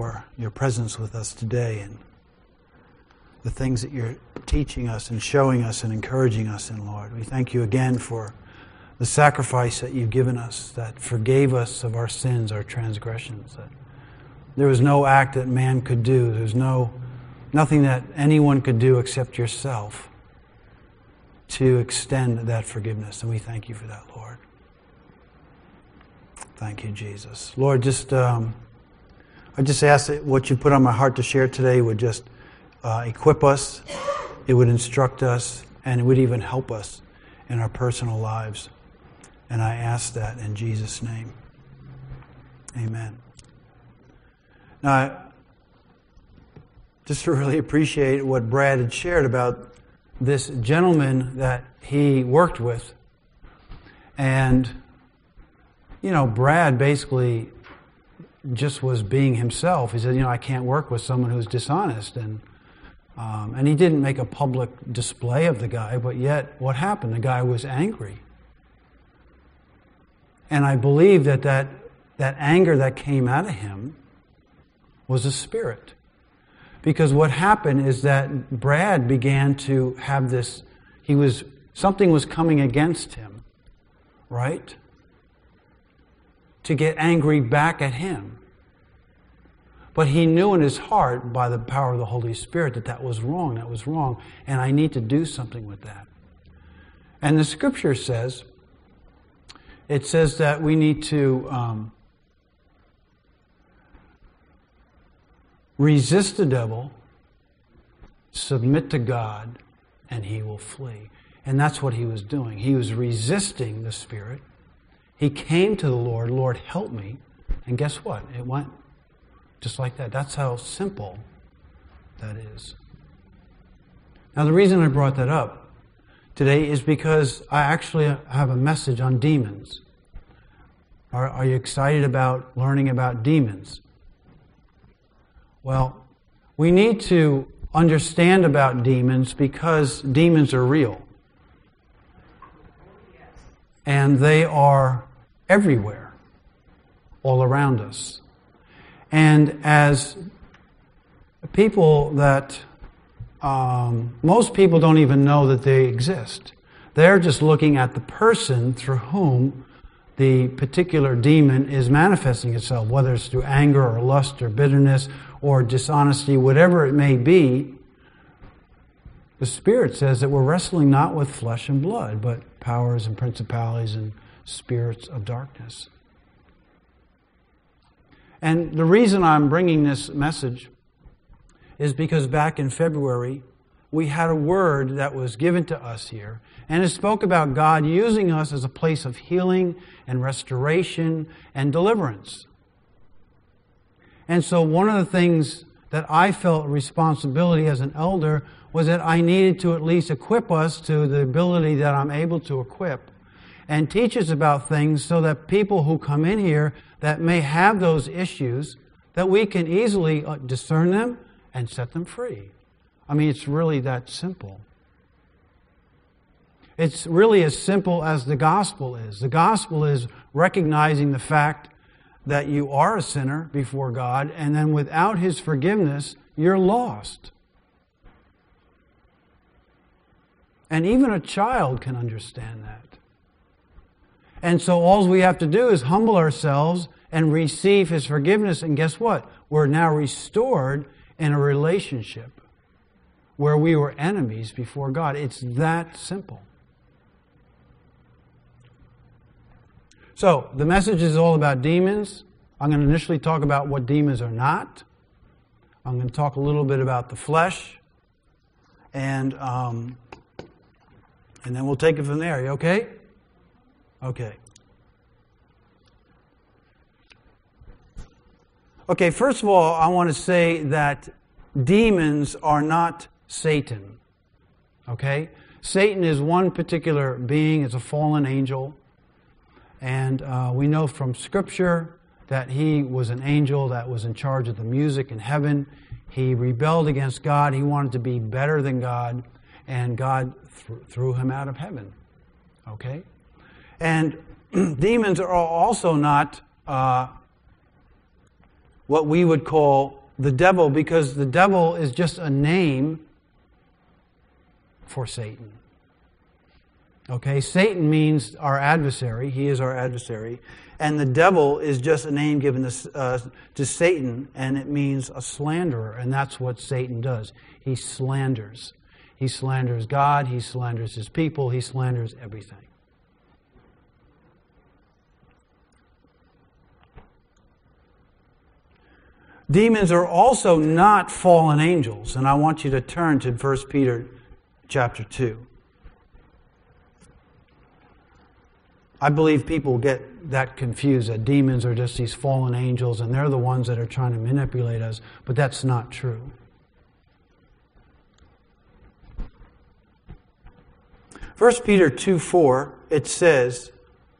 for your presence with us today and the things that you're teaching us and showing us and encouraging us in, Lord. We thank you again for the sacrifice that you've given us that forgave us of our sins, our transgressions. That there was no act that man could do. There's nothing that anyone could do except yourself to extend that forgiveness. And we thank you for that, Lord. Thank you, Jesus. Lord, I just ask that what you put on my heart to share today would just equip us, it would instruct us, and it would even help us in our personal lives. And I ask that in Jesus' name. Amen. Now, just to really appreciate what Brad had shared about this gentleman that he worked with. And, Brad basically just was being himself. He said, I can't work with someone who's dishonest. And he didn't make a public display of the guy, but yet what happened? The guy was angry. And I believe that anger that came out of him was a spirit. Because what happened is that Brad began to have this, something was coming against him, right? To get angry back at him. But he knew in his heart, by the power of the Holy Spirit, that was wrong, and I need to do something with that. And the Scripture says, it says that we need to resist the devil, submit to God, and he will flee. And that's what he was doing. He was resisting the Spirit. He came to the Lord, Lord, help me. And guess what? It went just like that. That's how simple that is. Now, the reason I brought that up today is because I actually have a message on demons. Are you excited about learning about demons? Well, we need to understand about demons because demons are real. And they are everywhere, all around us. And as people that, most people don't even know that they exist. They're just looking at the person through whom the particular demon is manifesting itself, whether it's through anger or lust or bitterness or dishonesty, whatever it may be. The Spirit says that we're wrestling not with flesh and blood, but powers and principalities and spirits of darkness. And the reason I'm bringing this message is because back in February, we had a word that was given to us here, and it spoke about God using us as a place of healing and restoration and deliverance. And so one of the things that I felt responsibility as an elder was that I needed to at least equip us to the ability that I'm able to equip and teach us about things so that people who come in here that may have those issues, that we can easily discern them and set them free. I mean, it's really that simple. It's really as simple as the gospel is. The gospel is recognizing the fact that you are a sinner before God, and then without His forgiveness, you're lost. And even a child can understand that. And so all we have to do is humble ourselves and receive His forgiveness, and guess what? We're now restored in a relationship where we were enemies before God. It's that simple. So, the message is all about demons. I'm going to initially talk about what demons are not. I'm going to talk a little bit about the flesh. And then we'll take it from there. You okay? Okay. Okay, first of all, I want to say that demons are not Satan. Okay? Satan is one particular being. It's a fallen angel. And we know from Scripture that he was an angel that was in charge of the music in heaven. He rebelled against God. He wanted to be better than God. And God threw him out of heaven. Okay? And demons are also not what we would call the devil, because the devil is just a name for Satan. Okay, Satan means our adversary. He is our adversary. And the devil is just a name given to Satan, and it means a slanderer. And that's what Satan does. He slanders. He slanders God. He slanders his people. He slanders everything. Demons are also not fallen angels. And I want you to turn to 1 Peter chapter 2. I believe people get that confused, that demons are just these fallen angels and they're the ones that are trying to manipulate us, but that's not true. 1 Peter 2:4, it says,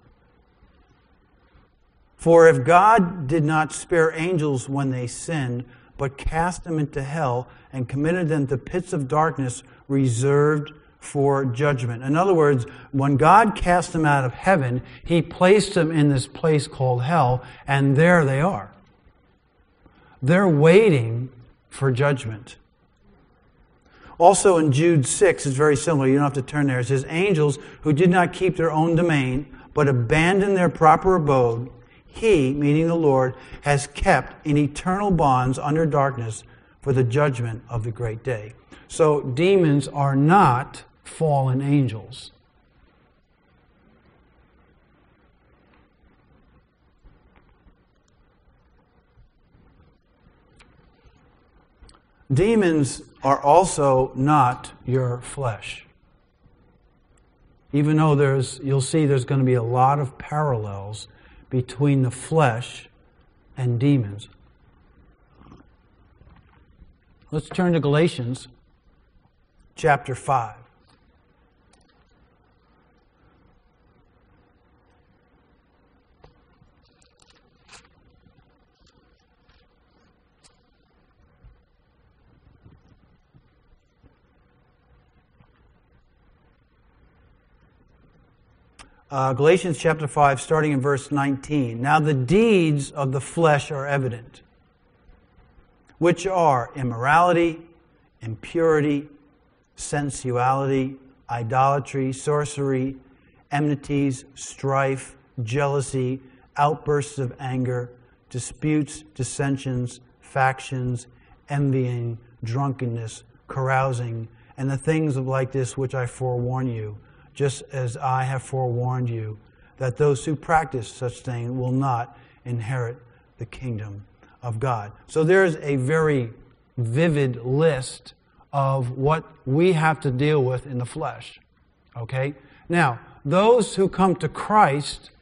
"For if God did not spare angels when they sinned, but cast them into hell and committed them to pits of darkness reserved for judgment." In other words, when God cast them out of heaven, He placed them in this place called hell, and there they are. They're waiting for judgment. Also in Jude 6, it's very similar. You don't have to turn there. It says, "Angels who did not keep their own domain, but abandoned their proper abode, He," meaning the Lord, "has kept in eternal bonds under darkness for the judgment of the great day." So demons are not fallen angels. Demons are also not your flesh. Even though you'll see there's going to be a lot of parallels between the flesh and demons. Let's turn to Galatians chapter 5. Galatians chapter 5, starting in verse 19. "Now the deeds of the flesh are evident, which are immorality, impurity, sensuality, idolatry, sorcery, enmities, strife, jealousy, outbursts of anger, disputes, dissensions, factions, envying, drunkenness, carousing, and the things of like this which I forewarn you, just as I have forewarned you, that those who practice such things will not inherit the kingdom of God." So there's a very vivid list of what we have to deal with in the flesh. Okay? Now, those who come to Christ,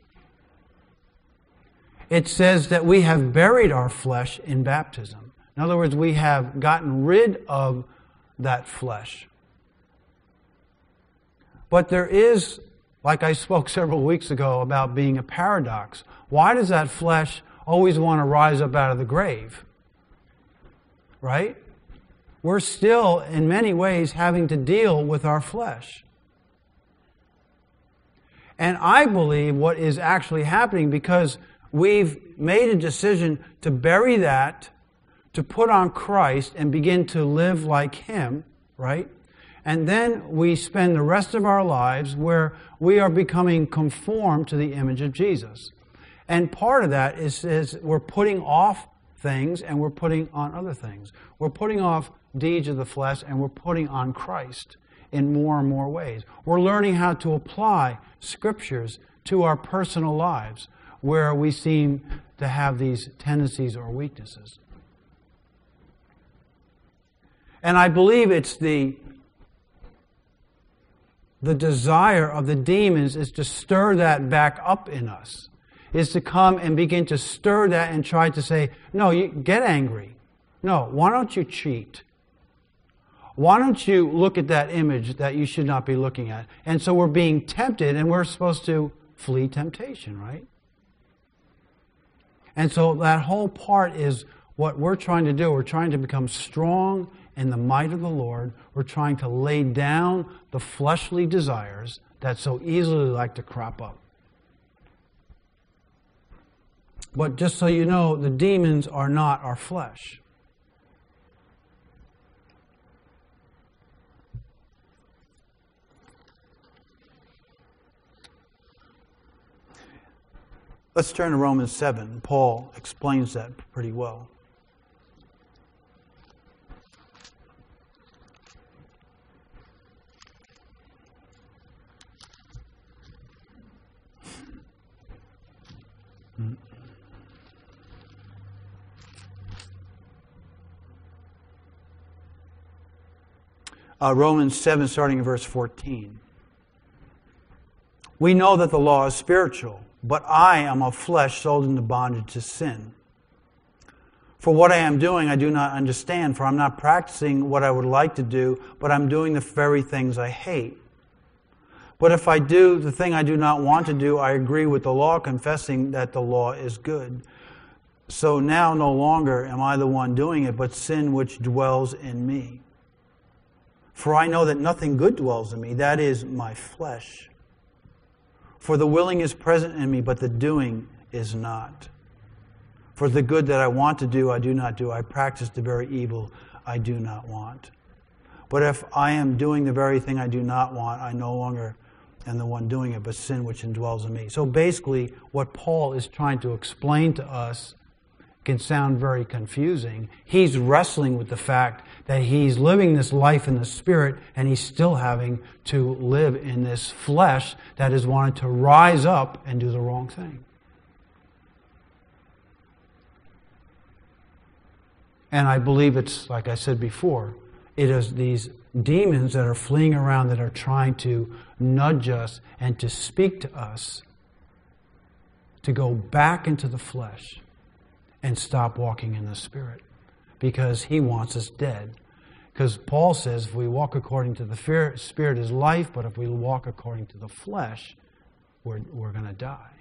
it says that we have buried our flesh in baptism. In other words, we have gotten rid of that flesh. But there is, like I spoke several weeks ago about being a paradox. Why does that flesh always want to rise up out of the grave? Right? We're still, in many ways, having to deal with our flesh. And I believe what is actually happening, because we've made a decision to bury that, to put on Christ and begin to live like Him, right? And then we spend the rest of our lives where we are becoming conformed to the image of Jesus. And part of that is we're putting off things and we're putting on other things. We're putting off deeds of the flesh and we're putting on Christ in more and more ways. We're learning how to apply scriptures to our personal lives where we seem to have these tendencies or weaknesses. And I believe it's the desire of the demons is to stir that back up in us. Is to come and begin to stir that and try to say, no, you get angry. No, why don't you cheat? Why don't you look at that image that you should not be looking at? And so we're being tempted and we're supposed to flee temptation, right? And so that whole part is what we're trying to do. We're trying to become strong in the might of the Lord. We're trying to lay down the fleshly desires that so easily like to crop up. But just so you know, the demons are not our flesh. Let's turn to Romans 7. Paul explains that pretty well. Romans 7, starting in verse 14. We know that the law is spiritual, but I am of flesh, sold into bondage to sin. For what I am doing I do not understand, for I'm not practicing what I would like to do, but I'm doing the very things I hate. But if I do the thing I do not want to do, I agree with the law, confessing that the law is good. So now no longer am I the one doing it, but sin which dwells in me. For I know that nothing good dwells in me, that is, my flesh. For the willing is present in me, but the doing is not. For the good that I want to do, I do not do. I practice the very evil I do not want. But if I am doing the very thing I do not want, I no longer am the one doing it, but sin which indwells in me. So basically, what Paul is trying to explain to us can sound very confusing. He's wrestling with the fact that he's living this life in the Spirit and he's still having to live in this flesh that is wanting to rise up and do the wrong thing. And I believe it's, like I said before, it is these demons that are fleeing around that are trying to nudge us and to speak to us to go back into the flesh and stop walking in the Spirit, because He wants us dead. Because Paul says if we walk according to the Spirit is life, but if we walk according to the flesh, we're going to die.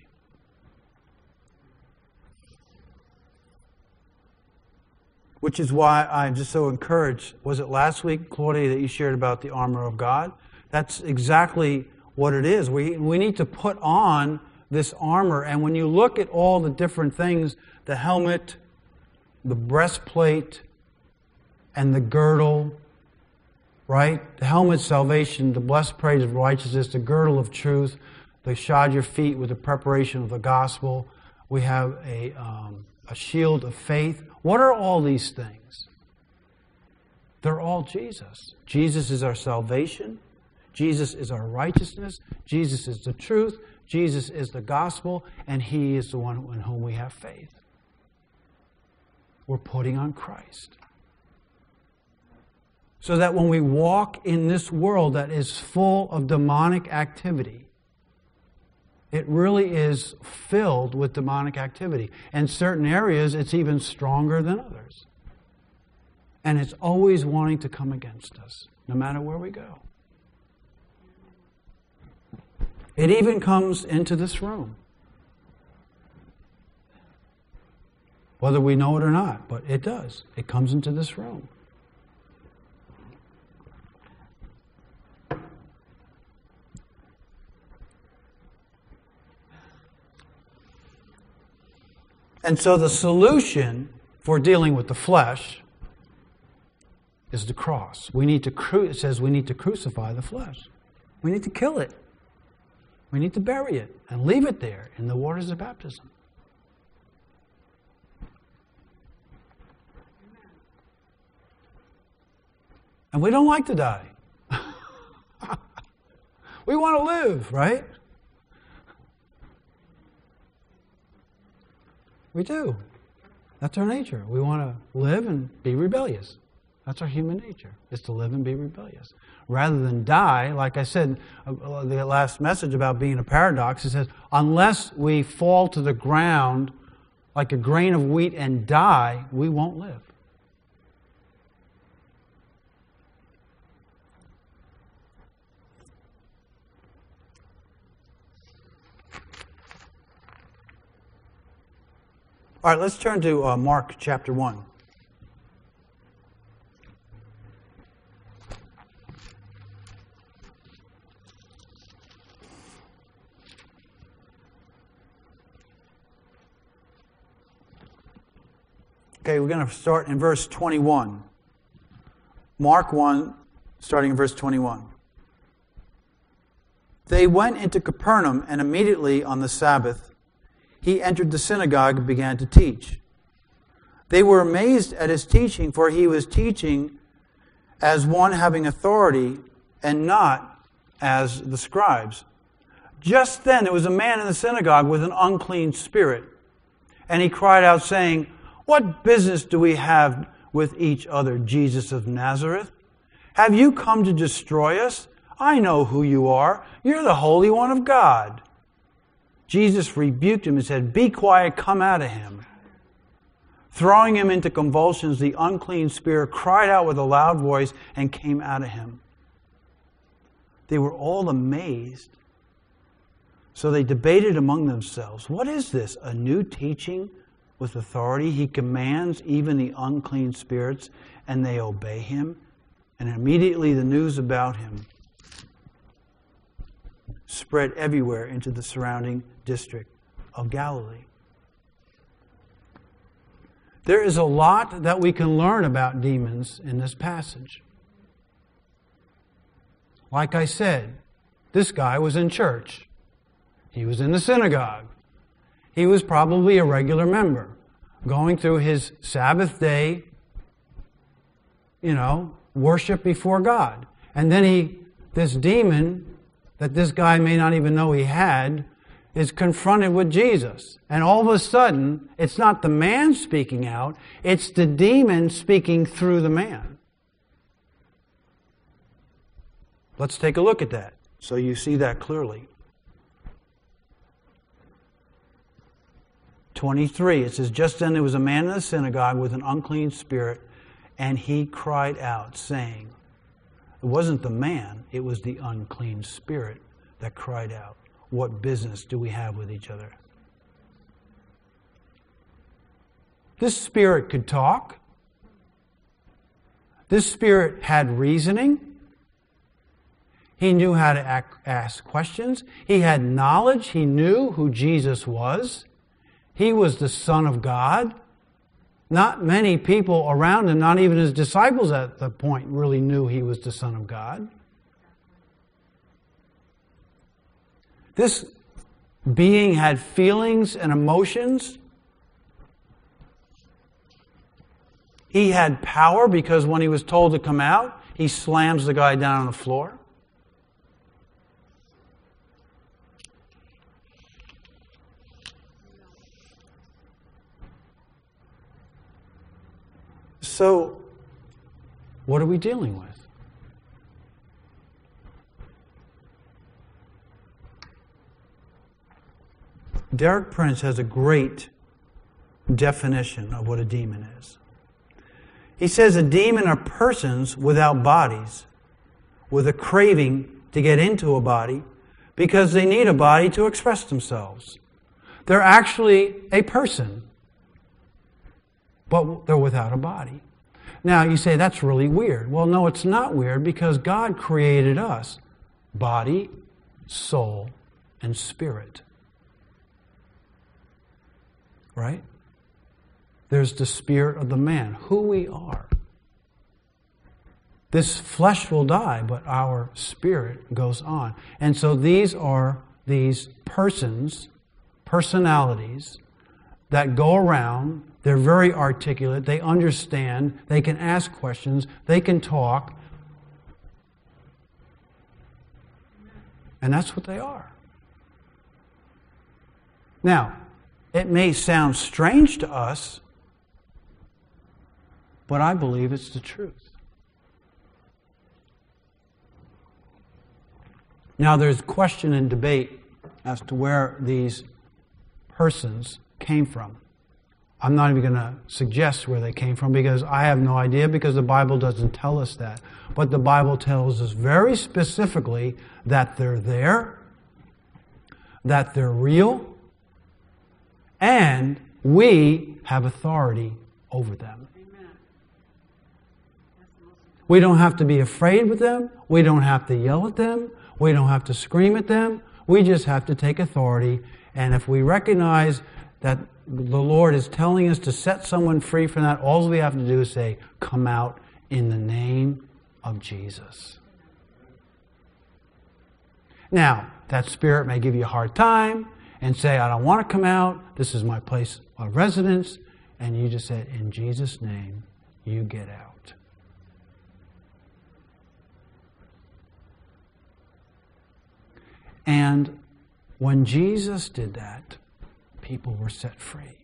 Which is why I'm just so encouraged. Was it last week, Claudia, that you shared about the armor of God? That's exactly what it is. We need to put on this armor. And when you look at all the different things, the helmet, the breastplate, and the girdle, right? The helmet, salvation, the breastplate of righteousness, the girdle of truth, the shod your feet with the preparation of the gospel. We have a shield of faith. What are all these things? They're all Jesus. Jesus is our salvation. Jesus is our righteousness. Jesus is the truth. Jesus is the gospel. And He is the one in whom we have faith. We're putting on Christ. So that when we walk in this world that is full of demonic activity, it really is filled with demonic activity. And certain areas, it's even stronger than others. And it's always wanting to come against us, no matter where we go. It even comes into this room. Whether we know it or not, but it does. It comes into this room. And so the solution for dealing with the flesh is the cross. It says we need to crucify the flesh. We need to kill it. We need to bury it and leave it there in the waters of baptism. And we don't like to die. We want to live, right? We do. That's our nature. We want to live and be rebellious. That's our human nature, is to live and be rebellious. Rather than die, like I said, the last message about being a paradox, it says, unless we fall to the ground like a grain of wheat and die, we won't live. All right, let's turn to Mark chapter 1. Okay, we're going to start in verse 21. Mark 1, starting in verse 21. They went into Capernaum, and immediately on the Sabbath, he entered the synagogue and began to teach. They were amazed at his teaching, for he was teaching as one having authority and not as the scribes. Just then there was a man in the synagogue with an unclean spirit, and he cried out, saying, "What business do we have with each other, Jesus of Nazareth? Have you come to destroy us? I know who you are. You're the Holy One of God." Jesus rebuked him and said, "Be quiet, come out of him." Throwing him into convulsions, the unclean spirit cried out with a loud voice and came out of him. They were all amazed. So they debated among themselves, "What is this? A new teaching with authority? He commands even the unclean spirits, and they obey him." And immediately the news about him spread everywhere into the surrounding district of Galilee. There is a lot that we can learn about demons in this passage. Like I said, this guy was in church. He was in the synagogue. He was probably a regular member, going through his Sabbath day, worship before God. And then this demon that this guy may not even know he had is confronted with Jesus. And all of a sudden, it's not the man speaking out, it's the demon speaking through the man. Let's take a look at that so you see that clearly. 23, it says, "Just then there was a man in the synagogue with an unclean spirit, and he cried out, saying," it wasn't the man, it was the unclean spirit that cried out, "What business do we have with each other?" This spirit could talk. This spirit had reasoning. He knew how to ask questions. He had knowledge. He knew who Jesus was. He was the Son of God. Not many people around him, not even his disciples at that point, really knew he was the Son of God. This being had feelings and emotions. He had power because when he was told to come out, he slams the guy down on the floor. So, what are we dealing with? Derek Prince has a great definition of what a demon is. He says a demon are persons without bodies, with a craving to get into a body because they need a body to express themselves. They're actually a person, but they're without a body. Now, you say, that's really weird. Well, no, it's not weird because God created us, body, soul, and spirit. Right? There's the spirit of the man, who we are. This flesh will die, but our spirit goes on. And so these are these personalities that go around. They're very articulate. They understand. They can ask questions. They can talk. And that's what they are. Now, it may sound strange to us, but I believe it's the truth. Now, there's question and debate as to where these persons came from. I'm not even going to suggest where they came from because I have no idea, because the Bible doesn't tell us that. But the Bible tells us very specifically that they're there, that they're real, and we have authority over them. Amen. We don't have to be afraid with them. We don't have to yell at them. We don't have to scream at them. We just have to take authority. And if we recognize that the Lord is telling us to set someone free from that, all we have to do is say, come out in the name of Jesus. Now, that spirit may give you a hard time and say, I don't want to come out. This is my place of residence. And you just say, in Jesus' name, you get out. And when Jesus did that, people were set free.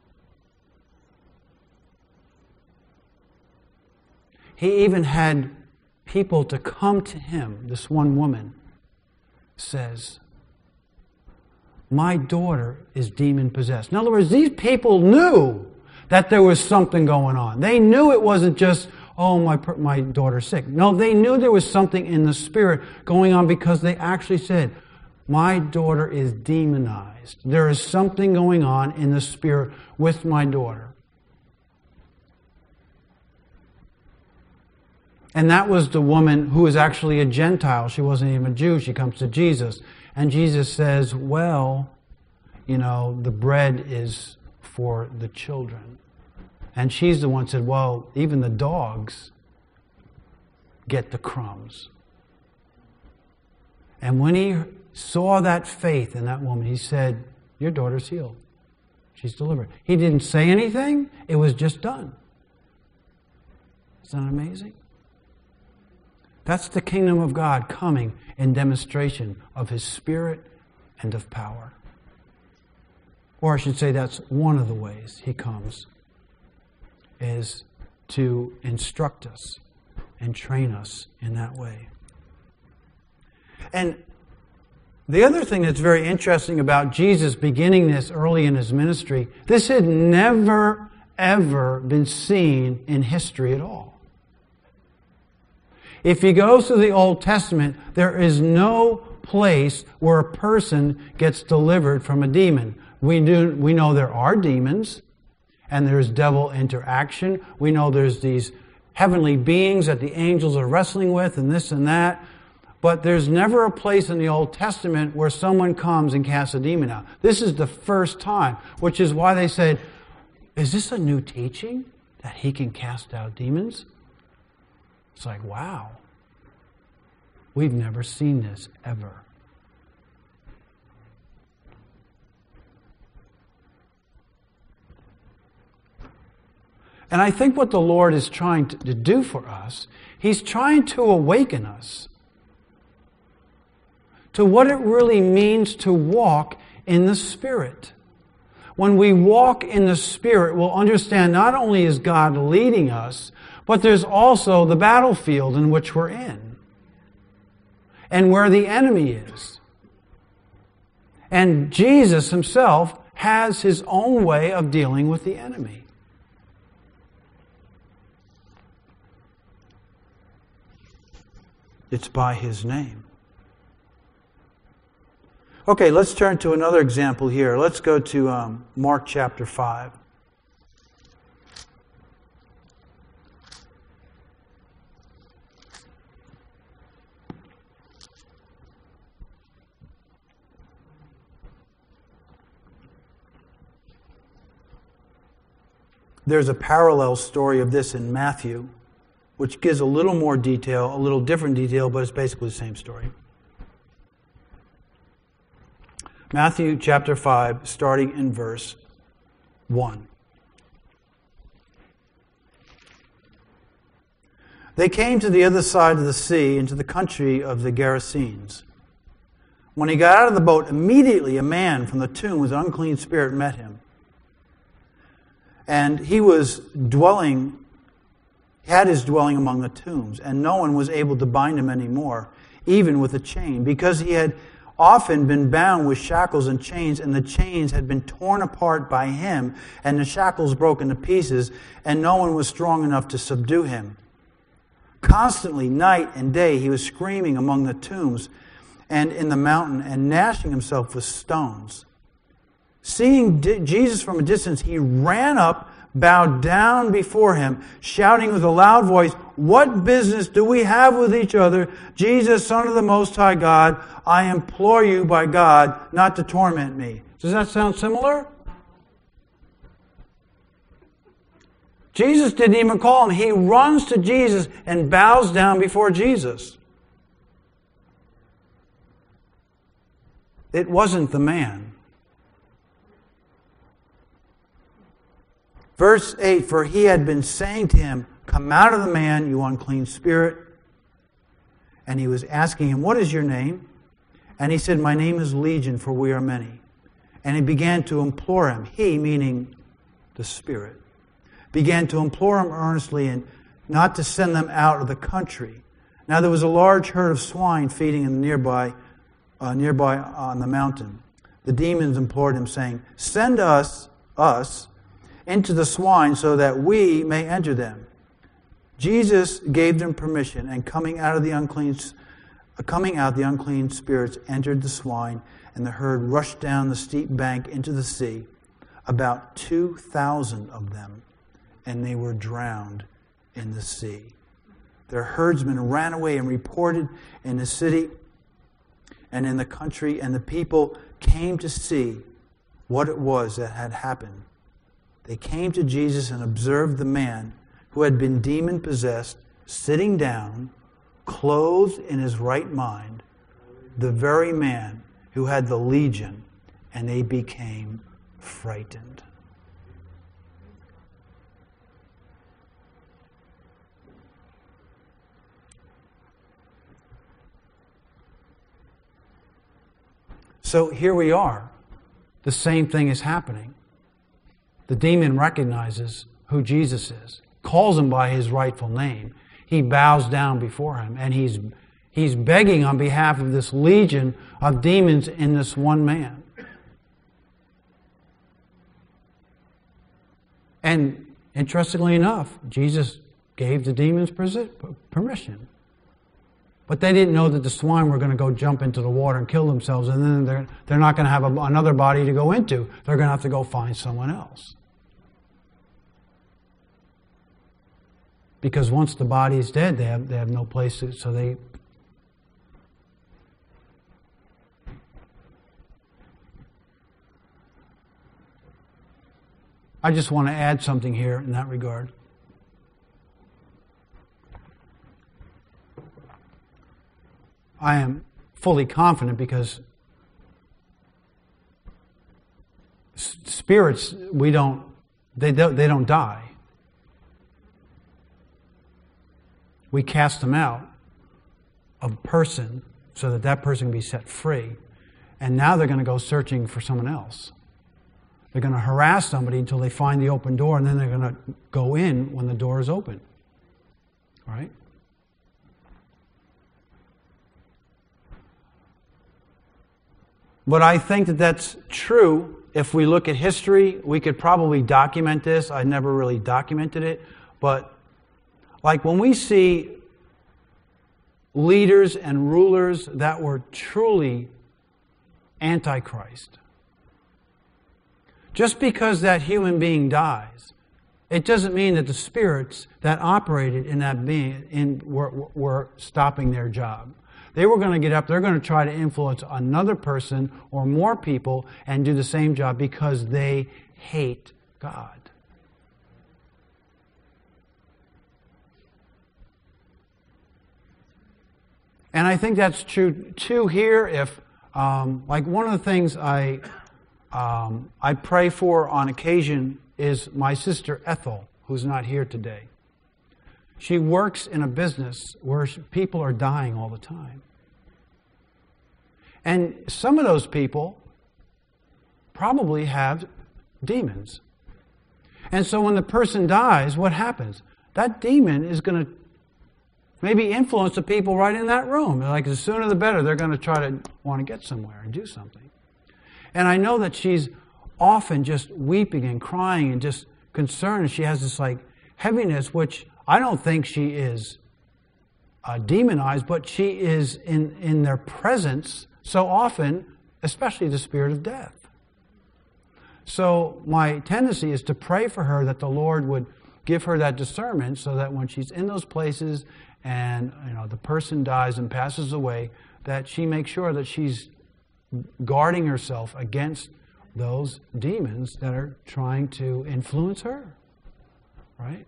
He even had people to come to him. This one woman says, my daughter is demon-possessed. In other words, these people knew that there was something going on. They knew it wasn't just, oh, my daughter's sick. No, they knew there was something in the spirit going on because they actually said, my daughter is demonized. There is something going on in the spirit with my daughter. And that was the woman who was actually a Gentile. She wasn't even a Jew. She comes to Jesus. And Jesus says, well, the bread is for the children. And she's the one who said, well, even the dogs get the crumbs. And when he saw that faith in that woman, he said, your daughter's healed. She's delivered. He didn't say anything. It was just done. Isn't that amazing? That's the kingdom of God coming in demonstration of His Spirit and of power. Or I should say that's one of the ways He comes, is to instruct us and train us in that way. And the other thing that's very interesting about Jesus beginning this early in His ministry, this had never, ever been seen in history at all. If you go through the Old Testament, there is no place where a person gets delivered from a demon. We know there are demons, and there's devil interaction. We know there's these heavenly beings that the angels are wrestling with, and this and that. But there's never a place in the Old Testament where someone comes and casts a demon out. This is the first time, which is why they said, is this a new teaching that He can cast out demons? It's like, wow. We've never seen this ever. And I think what the Lord is trying to do for us, He's trying to awaken us to what it really means to walk in the Spirit. When we walk in the Spirit, we'll understand not only is God leading us, but there's also the battlefield in which we're in, and where the enemy is. And Jesus Himself has His own way of dealing with the enemy. It's by His name. Okay, let's turn to another example here. Let's go to Mark chapter 5. There's a parallel story of this in Matthew, which gives a little more detail, a little different detail, but it's basically the same story. Matthew chapter 5, starting in verse 1. They came to the other side of the sea, into the country of the Gerasenes. When he got out of the boat, immediately a man from the tomb with an unclean spirit met him. And he had his dwelling among the tombs, and no one was able to bind him anymore, even with a chain, because he had often been bound with shackles and chains, and the chains had been torn apart by him, and the shackles broken to pieces, and no one was strong enough to subdue him. Constantly, night and day, he was screaming among the tombs and in the mountain, and gnashing himself with stones. Seeing Jesus from a distance, he ran up, bowed down before him, shouting with a loud voice, "What business do we have with each other? Jesus, Son of the Most High God, I implore you by God not to torment me." Does that sound similar? Jesus didn't even call him. He runs to Jesus and bows down before Jesus. It wasn't the man. Verse 8, for he had been saying to him, come out of the man, you unclean spirit. And he was asking him, what is your name? And he said, my name is Legion, for we are many. And he began to implore him. He, meaning the Spirit, began to implore him earnestly and not to send them out of the country. Now there was a large herd of swine feeding in nearby on the mountain. The demons implored him, saying, send us into the swine so that we may enter them. Jesus gave them permission, and coming out, the unclean spirits entered the swine, and the herd rushed down the steep bank into the sea, about 2,000 of them, and they were drowned in the sea. Their herdsmen ran away and reported in the city and in the country, and the people came to see what it was that had happened. They came to Jesus and observed the man who had been demon-possessed, sitting down, clothed in his right mind, the very man who had the legion, and they became frightened. So here we are. The same thing is happening. The demon recognizes who Jesus is, calls him by his rightful name. He bows down before him, and he's begging on behalf of this legion of demons in this one man. And interestingly enough, Jesus gave the demons permission. But they didn't know that the swine were going to go jump into the water and kill themselves, and then they're not going to have another body to go into. They're going to have to go find someone else. Because once the body is dead, they have no place to, so they... I just want to add something here in that regard. I am fully confident because spirits, they don't die. We cast them out of a person so that that person can be set free. And now they're going to go searching for someone else. They're going to harass somebody until they find the open door, and then they're going to go in when the door is open. All right? But I think that that's true. If we look at history, we could probably document this. I never really documented it. But like when we see leaders and rulers that were truly antichrist, just because that human being dies, it doesn't mean that the spirits that operated in that being were stopping their job. They were going to get up, they're going to try to influence another person or more people and do the same job because they hate God. And I think that's true too here. If like one of the things I pray for on occasion is my sister Ethel, who's not here today. She works in a business where people are dying all the time. And some of those people probably have demons. And so when the person dies, what happens? That demon is going to maybe influence the people right in that room. Like the sooner the better, they're going to try to want to get somewhere and do something. And I know that she's often just weeping and crying and just concerned. She has this like heaviness, which I don't think she is demonized, but she is in their presence so often, especially the spirit of death. So my tendency is to pray for her that the Lord would give her that discernment so that when she's in those places and the person dies and passes away, that she makes sure that she's guarding herself against those demons that are trying to influence her. right?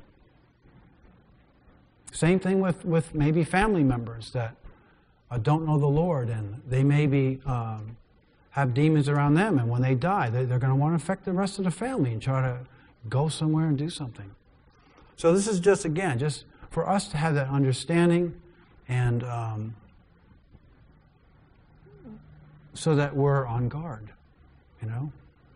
Same thing with maybe family members that don't know the Lord, and they maybe have demons around them, and when they die, they're going to want to affect the rest of the family and try to go somewhere and do something. So this is just, again, just for us to have that understanding, and so that we're on guard, you know.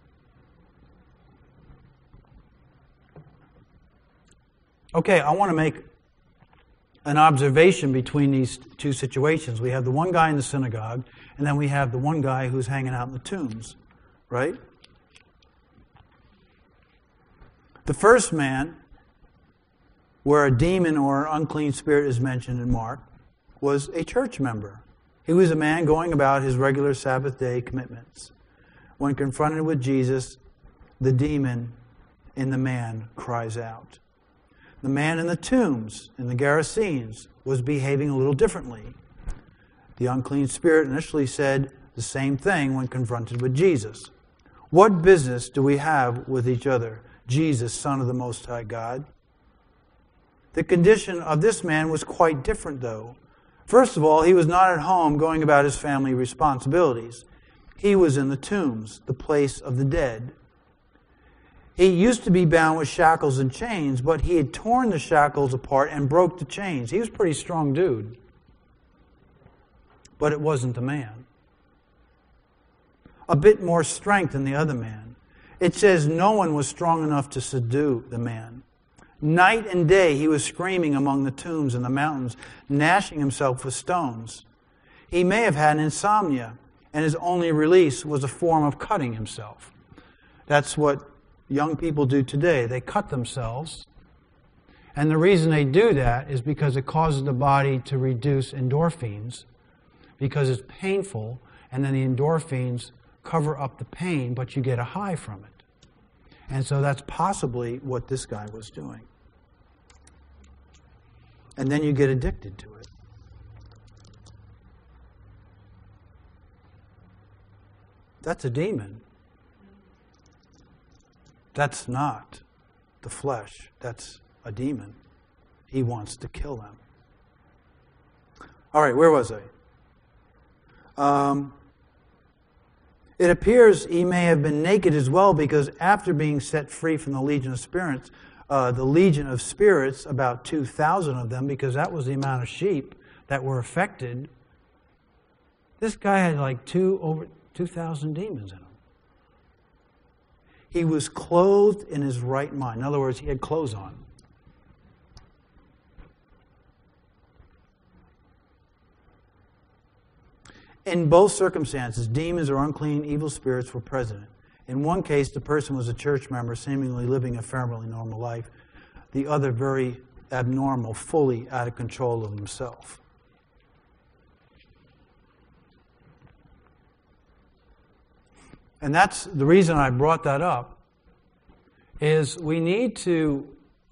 Okay, I want to make an observation between these two situations. We have the one guy in the synagogue, and then we have the one guy who's hanging out in the tombs, right? The first man, where a demon or unclean spirit is mentioned in Mark, was a church member. He was a man going about his regular Sabbath day commitments. When confronted with Jesus, the demon in the man cries out. The man in the tombs, in the Gerasenes, was behaving a little differently. The unclean spirit initially said the same thing when confronted with Jesus. What business do we have with each other, Jesus, Son of the Most High God? The condition of this man was quite different, though. First of all, he was not at home going about his family responsibilities. He was in the tombs, the place of the dead. He used to be bound with shackles and chains, but he had torn the shackles apart and broke the chains. He was a pretty strong dude. But it wasn't the man. A bit more strength than the other man. It says no one was strong enough to subdue the man. Night and day he was screaming among the tombs and the mountains, gnashing himself with stones. He may have had insomnia, and his only release was a form of cutting himself. That's what young people do today. They cut themselves. And the reason they do that is because it causes the body to reduce endorphins, because it's painful, and then the endorphins cover up the pain, but you get a high from it. And so that's possibly what this guy was doing. And then you get addicted to it. That's a demon. That's not the flesh. That's a demon. He wants to kill them. All right, where was I? It appears he may have been naked as well, because after being set free from the legion of spirits, about 2,000 of them, because that was the amount of sheep that were affected, this guy had like over 2,000 demons in him. He was clothed in his right mind. In other words, he had clothes on. In both circumstances, demons or unclean evil spirits were present. In one case, the person was a church member, seemingly living a fairly normal life. The other, very abnormal, fully out of control of himself. And that's the reason I brought that up, is we need to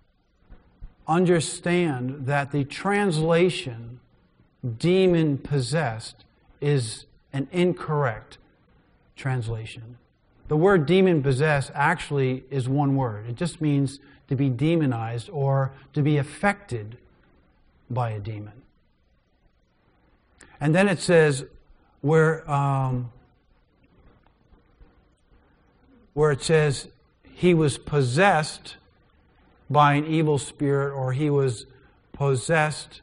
understand that the translation demon-possessed is an incorrect translation. The word demon-possessed actually is one word. It just means to be demonized or to be affected by a demon. And then it says where it says he was possessed by an evil spirit, or he was possessed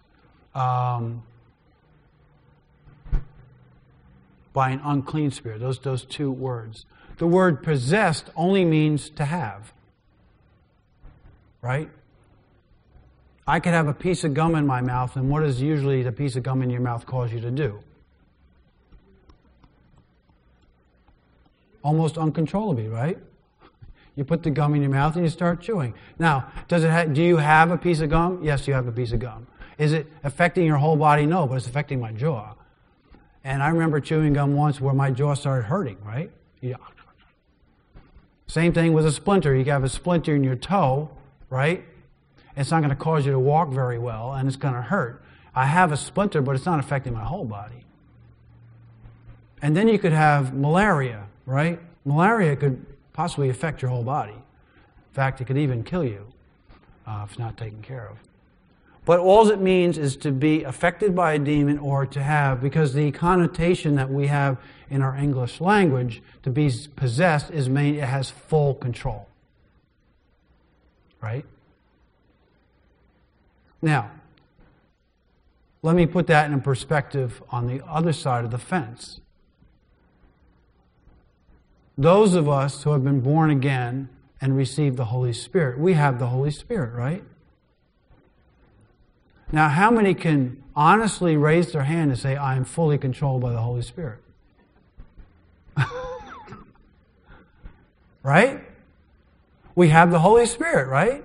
by an unclean spirit. Those two words. The word possessed only means to have. Right? I could have a piece of gum in my mouth, and what does usually the piece of gum in your mouth cause you to do? Almost uncontrollably, right? You put the gum in your mouth and you start chewing. Now, do you have a piece of gum? Yes, you have a piece of gum. Is it affecting your whole body? No, but it's affecting my jaw. And I remember chewing gum once where my jaw started hurting, right? Yeah. Same thing with a splinter. You have a splinter in your toe, right? It's not going to cause you to walk very well, and it's going to hurt. I have a splinter, but it's not affecting my whole body. And then you could have malaria, right? Malaria could possibly affect your whole body. In fact, it could even kill you. if not taken care of. But all it means is to be affected by a demon or to have, because the connotation that we have in our English language, to be possessed is it has full control. Right? Now, let me put that in perspective on the other side of the fence. Those of us who have been born again and received the Holy Spirit, we have the Holy Spirit, right? Now, how many can honestly raise their hand and say, I am fully controlled by the Holy Spirit? Right? We have the Holy Spirit, right?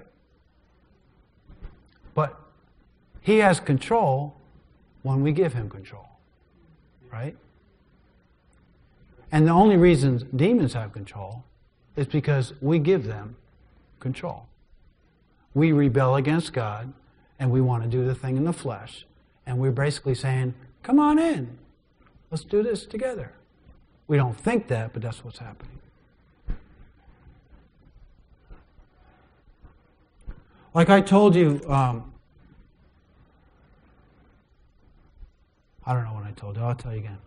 But He has control when we give Him control. Right? And the only reason demons have control is because we give them control. We rebel against God, and we want to do the thing in the flesh. And we're basically saying, come on in. Let's do this together. We don't think that, but that's what's happening. Like I told you, I don't know when I told you, I'll tell you again.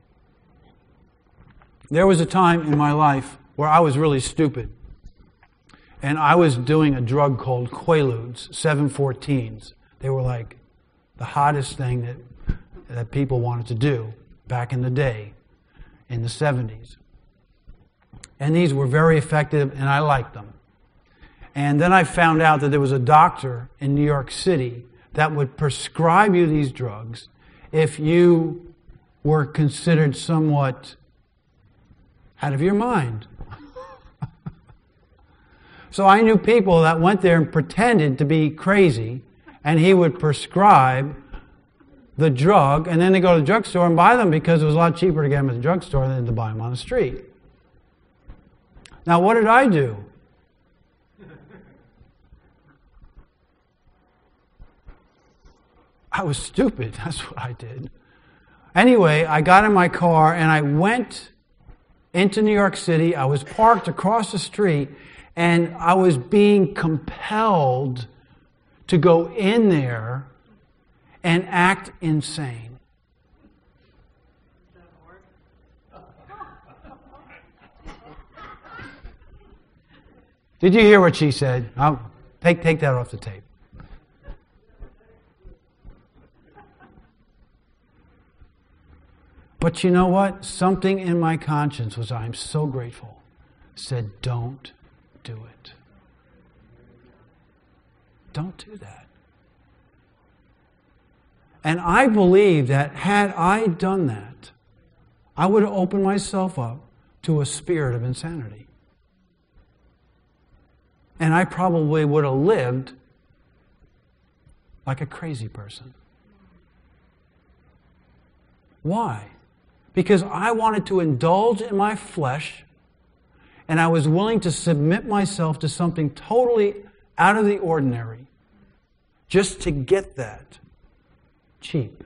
There was a time in my life where I was really stupid. And I was doing a drug called Quaaludes, 714s. They were like the hottest thing that people wanted to do back in the day, in the 70s. And these were very effective, and I liked them. And then I found out that there was a doctor in New York City that would prescribe you these drugs if you were considered somewhat out of your mind. So I knew people that went there and pretended to be crazy, and he would prescribe the drug, and then they go to the drugstore and buy them because it was a lot cheaper to get them at the drugstore than to buy them on the street. Now, what did I do? I was stupid. That's what I did. Anyway, I got in my car and I went into New York City. I was parked across the street, and I was being compelled to go in there and act insane. Did you hear what she said? I'll take that off the tape. But you know what? Something in my conscience was, I'm so grateful, said, don't do it. Don't do that. And I believe that had I done that, I would have opened myself up to a spirit of insanity. And I probably would have lived like a crazy person. Why? Because I wanted to indulge in my flesh, and I was willing to submit myself to something totally out of the ordinary just to get that cheap.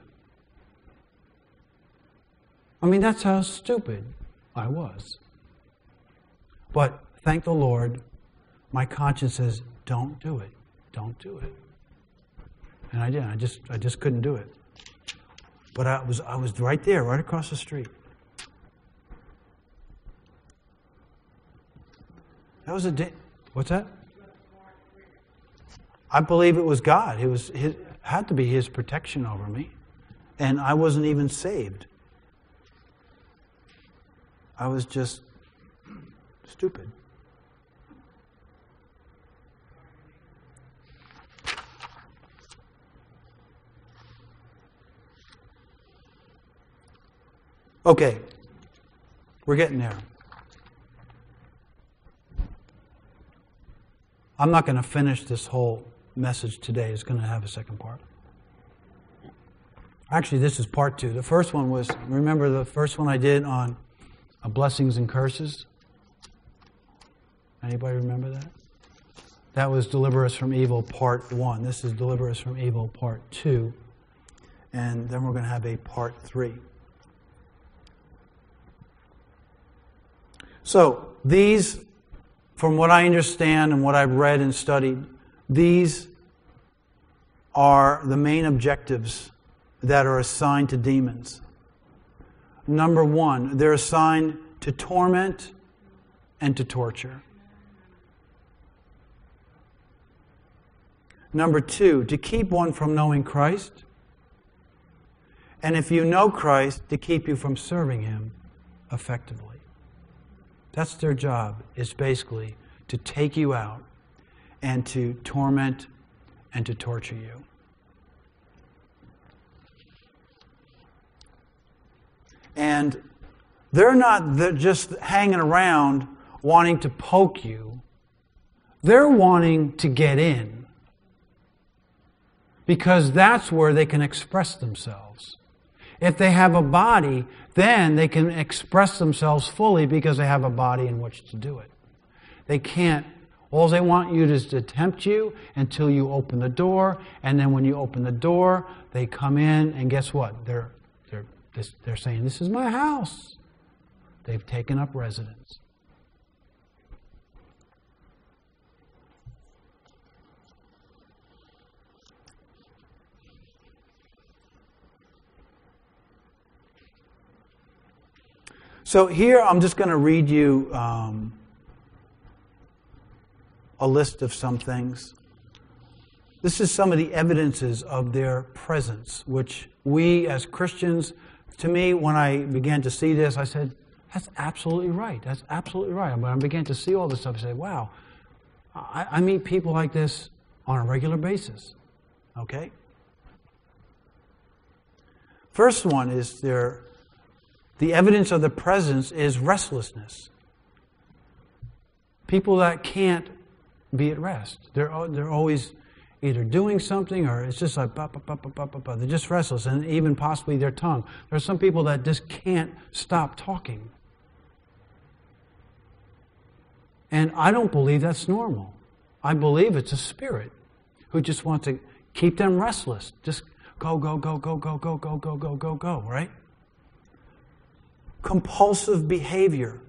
I mean, that's how stupid I was. But thank the Lord, my conscience says, don't do it. Don't do it. And I didn't. I just couldn't do it. But I was right there, right across the street. That was a day. What's that? I believe it was God. It had to be His protection over me. And I wasn't even saved. I was just stupid. Okay, we're getting there. I'm not going to finish this whole message today. It's going to have a second part. Actually, this is part 2. The first one was, remember the first one I did on blessings and curses? Anybody remember that? That was Deliver Us from Evil, part 1. This is Deliver Us from Evil, part 2. And then we're going to have a part 3. So, these, from what I understand and what I've read and studied, These are the main objectives that are assigned to demons. Number one, they're assigned to torment and to torture. Number two, to keep one from knowing Christ. And if you know Christ, to keep you from serving Him effectively. That's their job, is basically to take you out and to torment and to torture you. And they're not just hanging around wanting to poke you. They're wanting to get in. Because that's where they can express themselves. If they have a body, then they can express themselves fully because they have a body in which to do it. They can't. All they want you is to tempt you until you open the door, and then when you open the door, they come in, and guess what? They're saying, "This is my house." They've taken up residence. So here I'm just going to read you a list of some things. This is some of the evidences of their presence, which we as Christians, to me, when I began to see this, I said, that's absolutely right. That's absolutely right. When I began to see all this stuff, I said, wow, I meet people like this on a regular basis. Okay? First one is the evidence of the presence is restlessness. People that can't be at rest. They're always either doing something or it's just like, they're just restless, and even possibly their tongue. There are some people that just can't stop talking. And I don't believe that's normal. I believe it's a spirit who just wants to keep them restless. Just go, go, go, go, go, go, go, go, go, go, go, right? Compulsive behavior.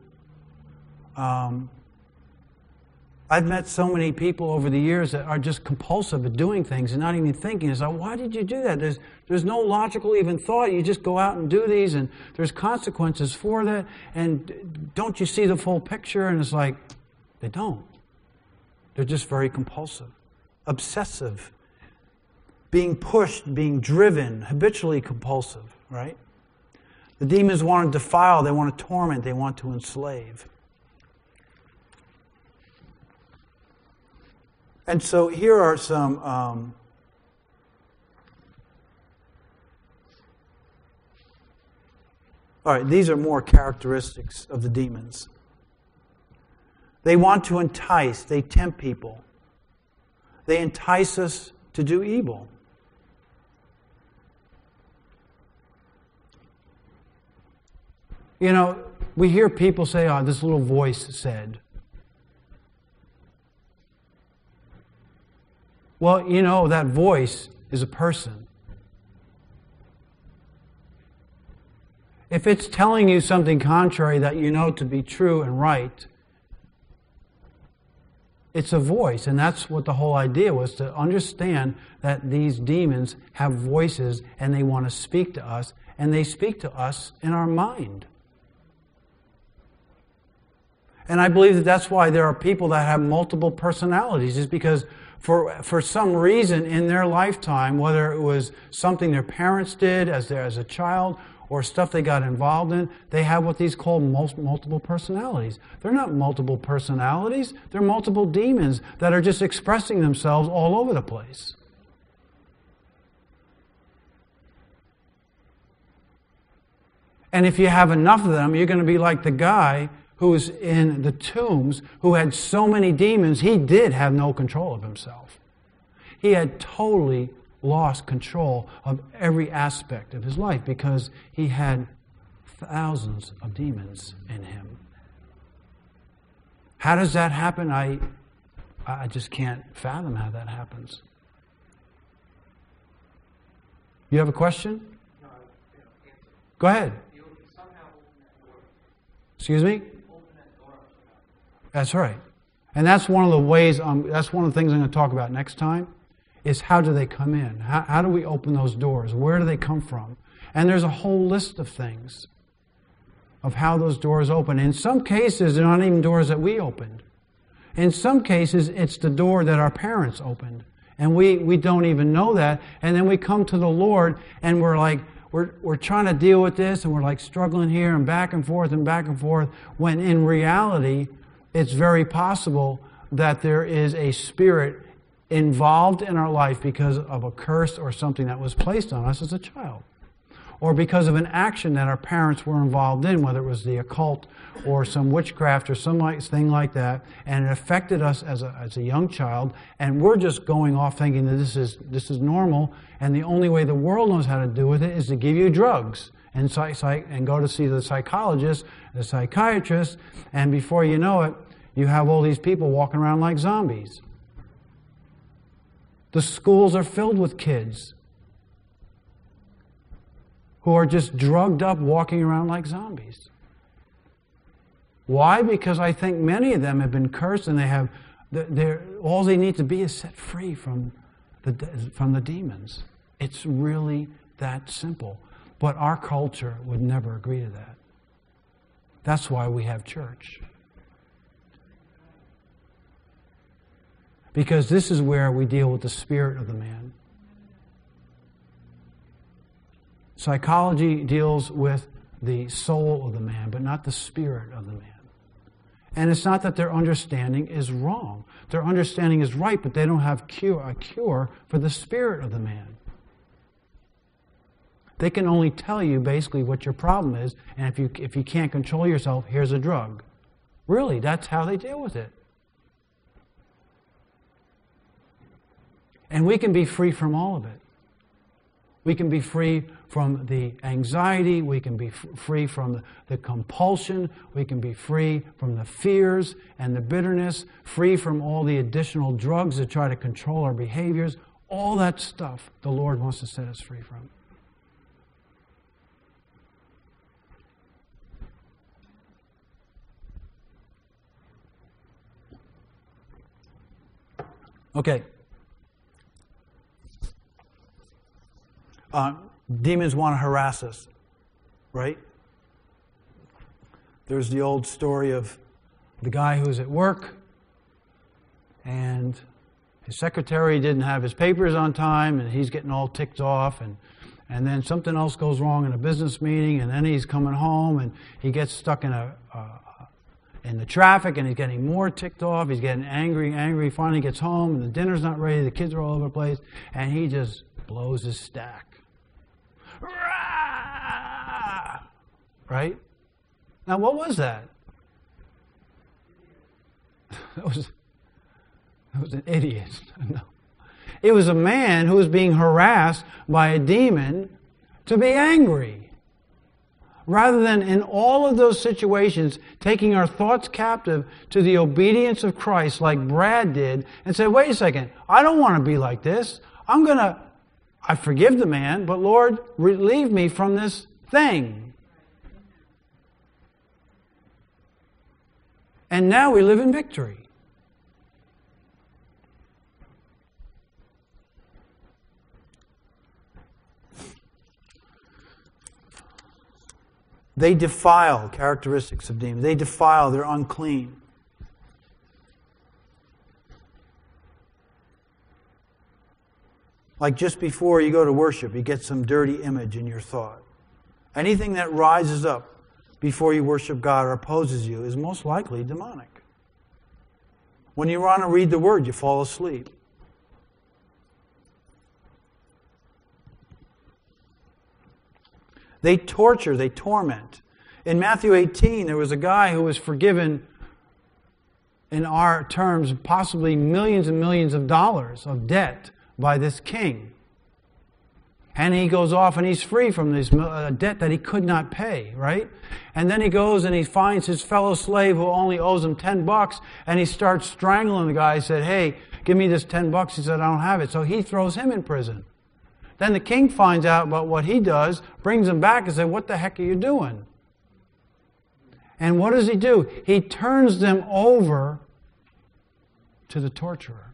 I've met so many people over the years that are just compulsive at doing things and not even thinking. It's like, why did you do that? There's no logical even thought. You just go out and do these, and there's consequences for that. And don't you see the full picture? And it's like, they don't. They're just very compulsive, obsessive, being pushed, being driven, habitually compulsive, right? The demons want to defile, they want to torment, they want to enslave. And so here are some all right, these are more characteristics of the demons. They want to entice, they tempt people. They entice us to do evil. You know, we hear people say, oh, this little voice said. Well, you know, that voice is a person. If it's telling you something contrary that you know to be true and right, it's a voice. And that's what the whole idea was, to understand that these demons have voices and they want to speak to us, and they speak to us in our mind. And I believe that that's why there are people that have multiple personalities, is because for some reason in their lifetime, whether it was something their parents did as a child or stuff they got involved in, they have what these call multiple personalities. They're not multiple personalities. They're multiple demons that are just expressing themselves all over the place. And if you have enough of them, you're going to be like the guy who was in the tombs, who had so many demons, he did have no control of himself. He had totally lost control of every aspect of his life because he had thousands of demons in him. How does that happen? I just can't fathom how that happens. You have a question? No, go ahead. You somehow open that door. Excuse me? Open that door. That's right. And that's one of the ways, that's one of the things I'm going to talk about next time, is how do they come in? How do we open those doors? Where do they come from? And there's a whole list of things of how those doors open. In some cases, they're not even doors that we opened. In some cases, it's the door that our parents opened. And we don't even know that. And then we come to the Lord and we're like, we're trying to deal with this and we're like struggling here and back and forth, when in reality, it's very possible that there is a spirit involved in our life because of a curse or something that was placed on us as a child. Or because of an action that our parents were involved in, whether it was the occult or some witchcraft or thing like that, and it affected us as a young child, and we're just going off thinking that this is normal, and the only way the world knows how to do with it is to give you drugs and go to see the psychologist, the psychiatrist, and before you know it, you have all these people walking around like zombies. The schools are filled with kids who are just drugged up, walking around like zombies. Why? Because I think many of them have been cursed, and all they need to be is set free from the demons. It's really that simple. But our culture would never agree to that. That's why we have church. Because this is where we deal with the spirit of the man. Psychology deals with the soul of the man, but not the spirit of the man. And it's not that their understanding is wrong. Their understanding is right, but they don't have a cure for the spirit of the man. They can only tell you basically what your problem is, and if you can't control yourself, here's a drug. Really, that's how they deal with it. And we can be free from all of it. We can be free from the anxiety. We can be free from the compulsion. We can be free from the fears and the bitterness, free from all the additional drugs that try to control our behaviors. All that stuff the Lord wants to set us free from. Okay. Demons want to harass us, right? There's the old story of the guy who's at work and his secretary didn't have his papers on time and he's getting all ticked off, and then something else goes wrong in a business meeting, and then he's coming home and he gets stuck in the traffic and he's getting more ticked off. He's getting angry. Finally gets home and the dinner's not ready. The kids are all over the place, and he just blows his stack. Right? Now, what was that? That was an idiot. No. It was a man who was being harassed by a demon to be angry. Rather than in all of those situations taking our thoughts captive to the obedience of Christ like Brad did and say, wait a second, I don't want to be like this. I forgive the man, but Lord, relieve me from this thing. And now we live in victory. They defile, characteristics of demons. They defile, they're unclean. Like just before you go to worship, you get some dirty image in your thought. Anything that rises up before you worship God or opposes you is most likely demonic. When you want to read the Word, you fall asleep. They torture, they torment. In Matthew 18, there was a guy who was forgiven, in our terms, possibly millions and millions of dollars of debt by this king. And he goes off and he's free from this debt that he could not pay, right? And then he goes and he finds his fellow slave who only owes him $10, and he starts strangling the guy. He said, hey, give me this $10. He said, I don't have it. So he throws him in prison. Then the king finds out about what he does, brings him back and says, what the heck are you doing? And what does he do? He turns them over to the torturer.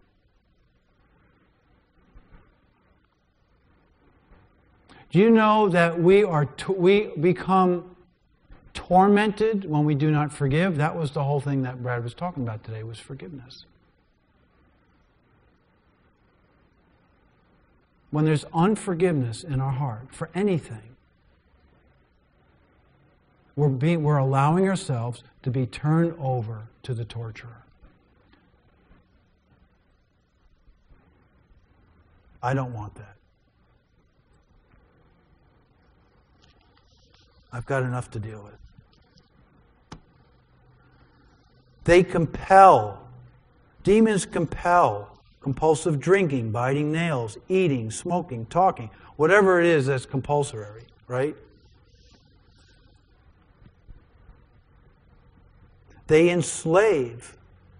Do you know that we become tormented when we do not forgive? That was the whole thing that Brad was talking about today, was forgiveness. When there's unforgiveness in our heart for anything, we're allowing ourselves to be turned over to the torturer. I don't want that. I've got enough to deal with. They compel. Demons compel. Compulsive drinking, biting nails, eating, smoking, talking, whatever it is that's compulsory, right? They enslave.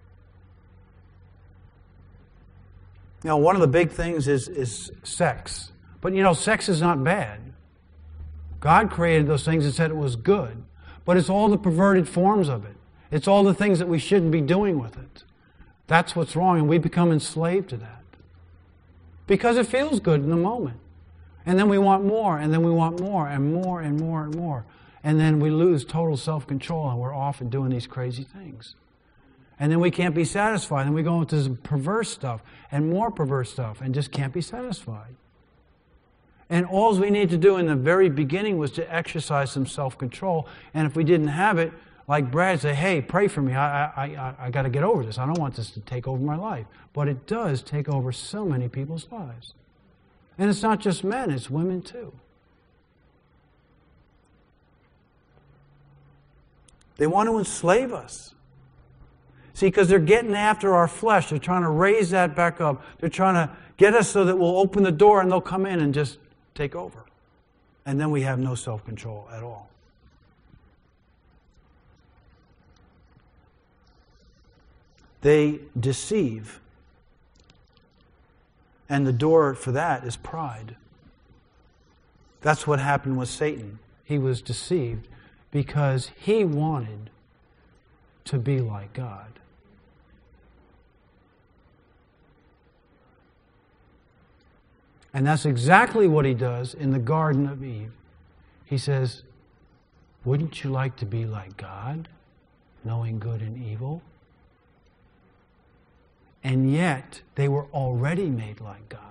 You know, one of the big things is sex. But you know, sex is not bad. God created those things and said it was good. But it's all the perverted forms of it. It's all the things that we shouldn't be doing with it. That's what's wrong, and we become enslaved to that. Because it feels good in the moment. And then we want more, and then we want more, and more, and more, and more. And then we lose total self-control, and we're off and doing these crazy things. And then we can't be satisfied, and we go into some perverse stuff, and more perverse stuff, and just can't be satisfied. And all we need to do in the very beginning was to exercise some self-control. And if we didn't have it, like Brad said, hey, pray for me. I got to get over this. I don't want this to take over my life. But it does take over so many people's lives. And it's not just men, it's women too. They want to enslave us. See, because they're getting after our flesh. They're trying to raise that back up. They're trying to get us so that we'll open the door and they'll come in and just take over. And then we have no self-control at all. They deceive. And the door for that is pride. That's what happened with Satan. He was deceived because he wanted to be like God. And that's exactly what he does in the Garden of Eve. He says, wouldn't you like to be like God, knowing good and evil? And yet, they were already made like God.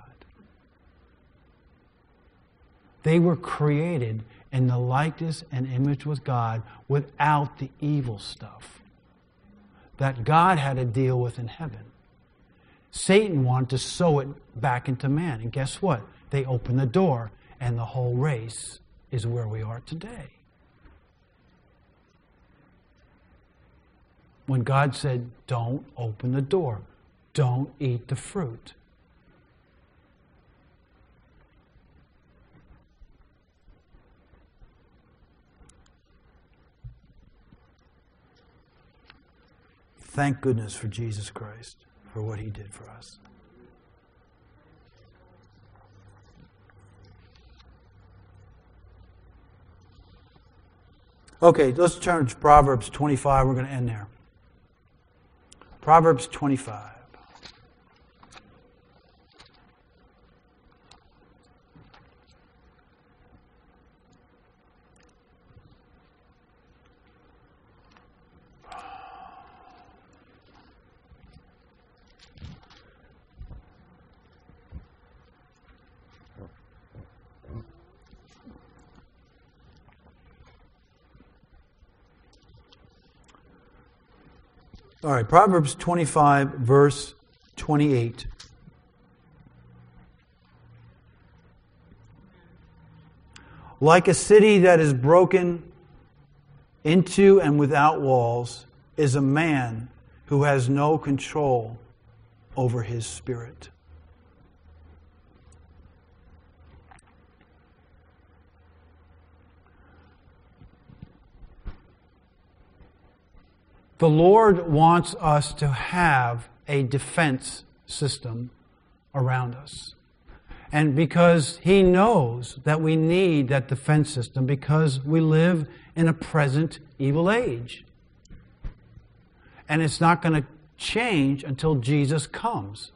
They were created in the likeness and image with God without the evil stuff that God had to deal with in heaven. Satan wanted to sow it back into man. And guess what? They opened the door, and the whole race is where we are today. When God said, don't open the door. Don't eat the fruit. Thank goodness for Jesus Christ, for what He did for us. Okay, let's turn to Proverbs 25. We're going to end there. Proverbs 25. All right, Proverbs 25, verse 28. Like a city that is broken into and without walls is a man who has no control over his spirit. The Lord wants us to have a defense system around us. And because He knows that we need that defense system because we live in a present evil age. And it's not going to change until Jesus comes.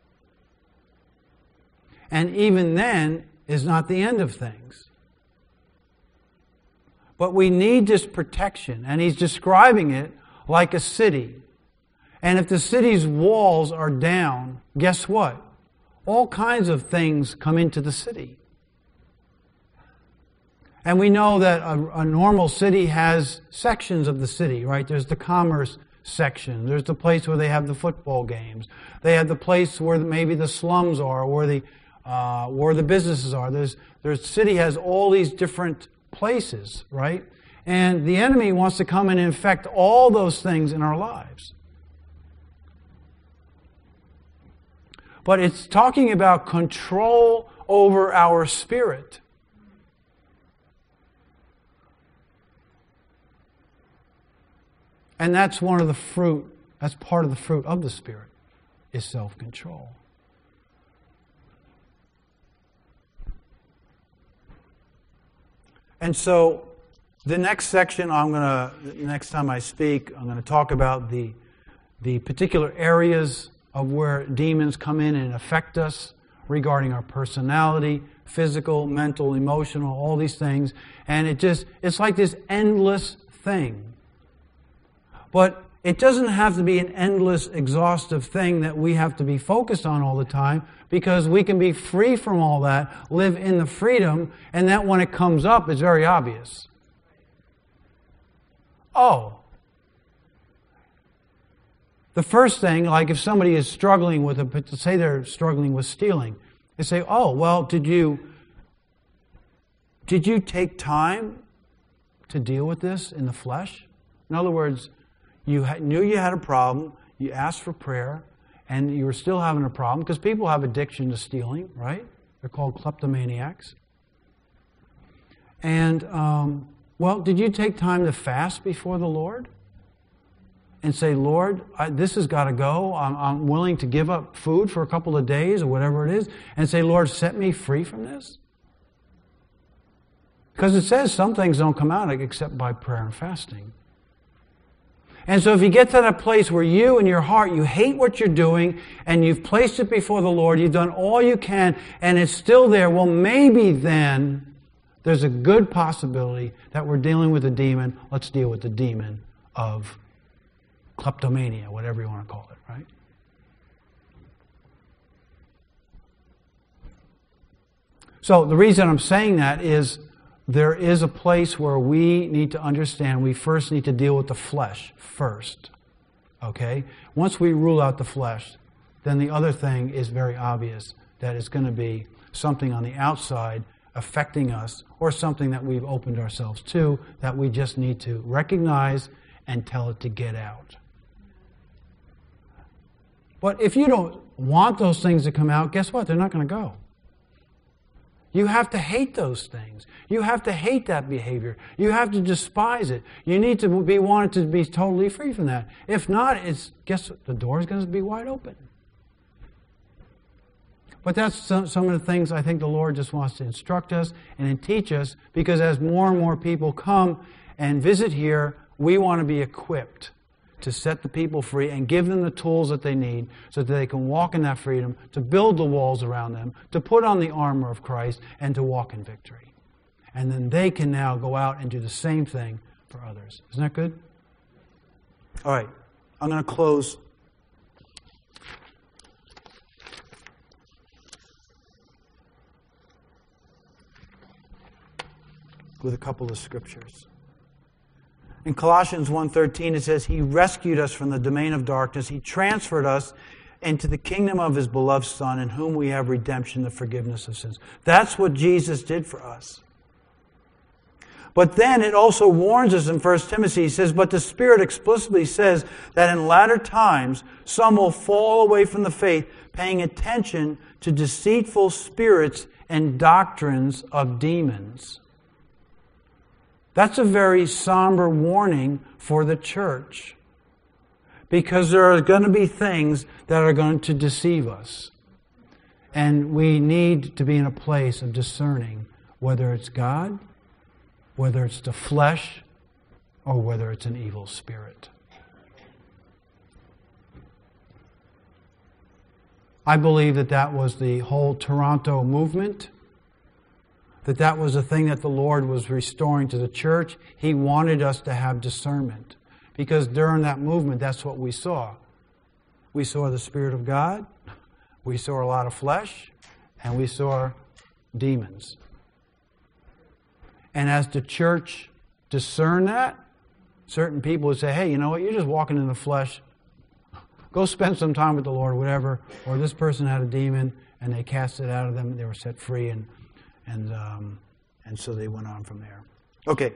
And even then is not the end of things. But we need this protection, and he's describing it like a city. And if the city's walls are down, guess what? All kinds of things come into the city. And we know that a normal city has sections of the city, right? There's the commerce section. There's the place where they have the football games. They have the place where maybe the slums are, where the businesses are. The city has all these different places, right? And the enemy wants to come and infect all those things in our lives. But it's talking about control over our spirit. And that's one of the fruit, that's part of the fruit of the Spirit, is self-control. And so, the next section, next time I speak, I'm going to talk about the particular areas of where demons come in and affect us regarding our personality, physical, mental, emotional, all these things. And it's like this endless thing. But it doesn't have to be an endless, exhaustive thing that we have to be focused on all the time, because we can be free from all that, live in the freedom, and that when it comes up, it's very obvious. Oh. The first thing, like if somebody is struggling with say they're struggling with stealing, they say, oh, well, did you take time to deal with this in the flesh? In other words, you knew you had a problem, you asked for prayer, and you were still having a problem, because people have addiction to stealing, right? They're called kleptomaniacs. And, well, did you take time to fast before the Lord? And say, Lord, this has got to go. I'm willing to give up food for a couple of days or whatever it is. And say, Lord, set me free from this. Because it says some things don't come out except by prayer and fasting. And so if you get to that place where you in your heart, you hate what you're doing, and you've placed it before the Lord, you've done all you can, and it's still there, well, maybe then there's a good possibility that we're dealing with a demon. Let's deal with the demon of kleptomania, whatever you want to call it, right? So the reason I'm saying that is there is a place where we need to understand we first need to deal with the flesh first. Okay? Once we rule out the flesh, then the other thing is very obvious, that it's going to be something on the outside affecting us, or something that we've opened ourselves to that we just need to recognize and tell it to get out. But if you don't want those things to come out, guess what? They're not going to go. You have to hate those things. You have to hate that behavior. You have to despise it. You need to be wanted to be totally free from that. If not, guess what? The door is going to be wide open. But that's some of the things I think the Lord just wants to instruct us and teach us, because as more and more people come and visit here, we want to be equipped to set the people free and give them the tools that they need so that they can walk in that freedom, to build the walls around them, to put on the armor of Christ, and to walk in victory. And then they can now go out and do the same thing for others. Isn't that good? All right. I'm going to close with a couple of scriptures. In Colossians 1:13 it says, He rescued us from the domain of darkness. He transferred us into the kingdom of His beloved Son, in whom we have redemption, the forgiveness of sins. That's what Jesus did for us. But then it also warns us in 1 Timothy. He says, but the Spirit explicitly says that in latter times some will fall away from the faith, paying attention to deceitful spirits and doctrines of demons. That's a very somber warning for the church, because there are going to be things that are going to deceive us. And we need to be in a place of discerning whether it's God, whether it's the flesh, or whether it's an evil spirit. I believe that that was the whole Toronto movement, that was a thing that the Lord was restoring to the church. He wanted us to have discernment, because during that movement, that's what we saw. We saw the Spirit of God, we saw a lot of flesh, and we saw demons. And as the church discerned that, certain people would say, hey, you know what, you're just walking in the flesh. Go spend some time with the Lord, whatever. Or this person had a demon, and they cast it out of them, and they were set free, and so they went on from there. Okay.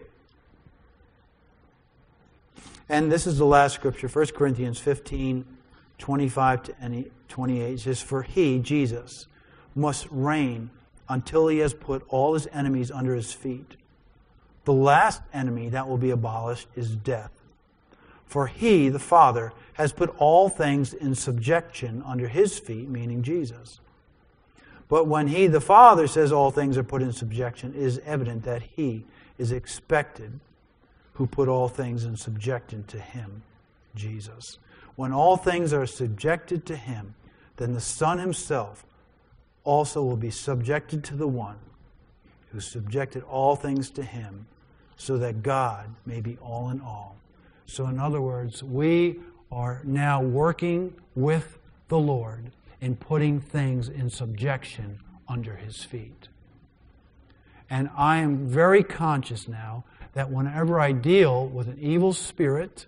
And this is the last scripture, 1 Corinthians 15, 25 to 28. It says, for he, Jesus, must reign until he has put all his enemies under his feet. The last enemy that will be abolished is death. For he, the Father, has put all things in subjection under his feet, meaning Jesus. But when he, the Father, says all things are put in subjection, it is evident that he is expected who put all things in subjection to him, Jesus. When all things are subjected to him, then the Son himself also will be subjected to the one who subjected all things to him, so that God may be all in all. So in other words, we are now working with the Lord in putting things in subjection under his feet. And I am very conscious now that whenever I deal with an evil spirit,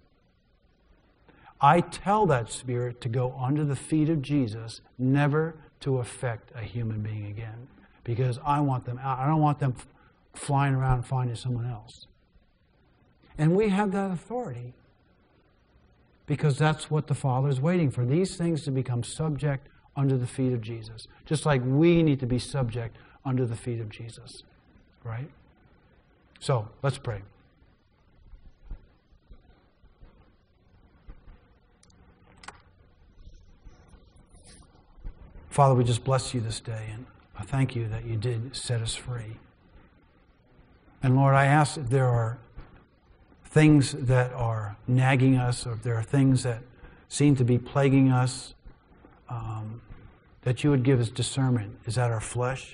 I tell that spirit to go under the feet of Jesus, never to affect a human being again. Because I want them out. I don't want them flying around and finding someone else. And we have that authority. Because that's what the Father is waiting for. These things to become subject under the feet of Jesus. Just like we need to be subject under the feet of Jesus. Right? So, let's pray. Father, we just bless you this day, and I thank you that you did set us free. And Lord, I ask if there are things that are nagging us, or if there are things that seem to be plaguing us, that you would give us discernment. Is that our flesh?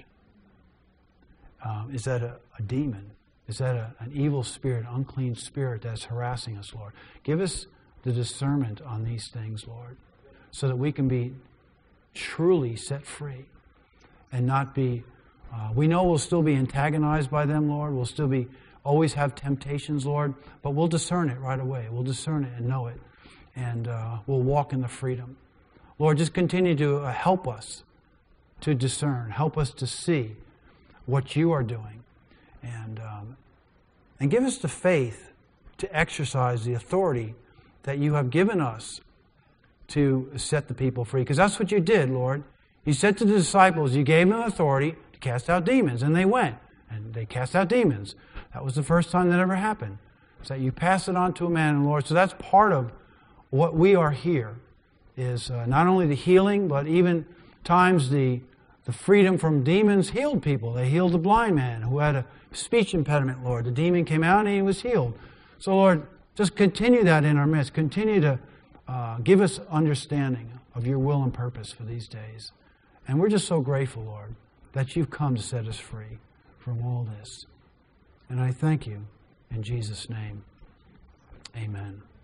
Is that a demon? Is that an evil spirit, unclean spirit that's harassing us, Lord? Give us the discernment on these things, Lord, so that we can be truly set free and not be, we know we'll still be antagonized by them, Lord. We'll still be, always have temptations, Lord, but we'll discern it right away. We'll discern it and know it, and we'll walk in the freedom. Lord, just continue to help us to discern. Help us to see what you are doing, and give us the faith to exercise the authority that you have given us to set the people free. Because that's what you did, Lord. You said to the disciples, you gave them authority to cast out demons, and they went, and they cast out demons. That was the first time that ever happened. So that you pass it on to a man and Lord. So that's part of what we are here, is not only the healing, but even times the freedom from demons healed people. They healed a blind man who had a speech impediment, Lord. The demon came out and he was healed. So Lord, just continue that in our midst. Continue to give us understanding of your will and purpose for these days. And we're just so grateful, Lord, that you've come to set us free from all this. And I thank you in Jesus' name. Amen.